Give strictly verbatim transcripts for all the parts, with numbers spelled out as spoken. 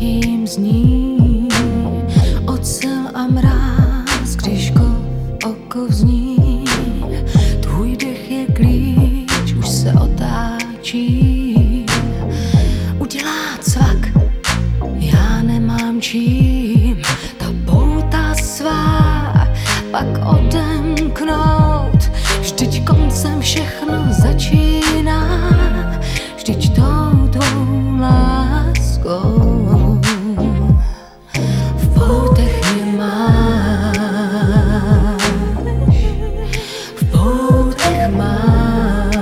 zatím zní ocel a mráz, když ko oko vzní. Tvůj dech je klíč, už se otáčí. Udělá cvak, já nemám čím ta pouta svá pak odemknout. Vždyť koncem všechno začíná, vždyť tou tvou láskou. V poutech mě máš, v poutech máš.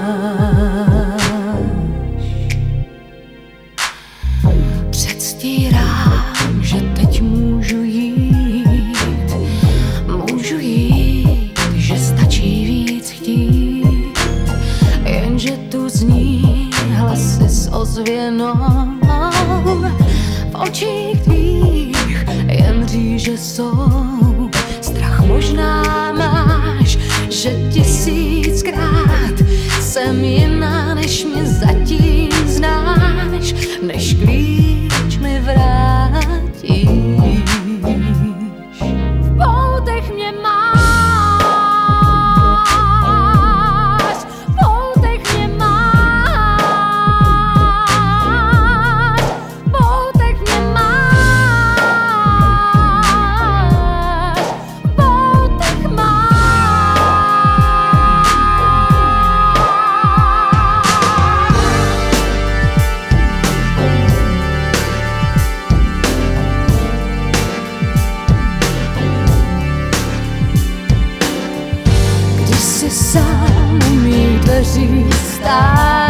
Předstírám, že teď můžu jít, můžu jít, že stačí víc chtít, jenže tu zní hlasy s ozvěnou. V očích tvých jen mříže jsou, strach možná máš, že tisíckrát jsem jiná, než mě zatím znáš, než klíč mi vrátíš. V poutech mě máš, v poutech mě máš, v poutech mě máš, v poutech máš. Když si sám u mých dveří stál,